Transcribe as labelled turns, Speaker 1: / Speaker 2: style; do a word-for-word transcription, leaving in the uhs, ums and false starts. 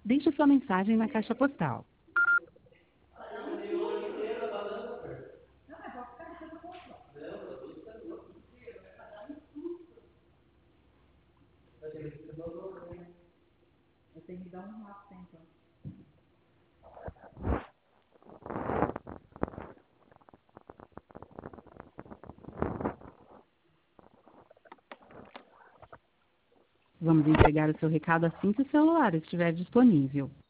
Speaker 1: Deixe sua mensagem na caixa postal. Vamos entregar o seu recado assim que o celular estiver disponível.